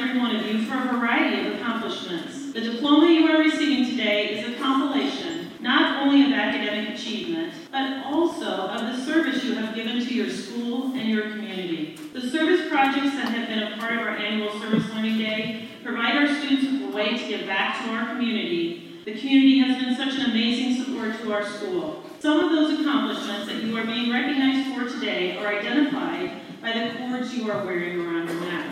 every one of you for a variety of accomplishments. The diploma you are receiving today is a compilation not only of academic achievement, but also of the service you have given to your school and your community. The service projects that have been a part of our annual Service Learning Day provide our students with a way to give back to our community. The community has been such an amazing support to our school. Some of those accomplishments that you are being recognized for today are identified by the cords you are wearing around your neck.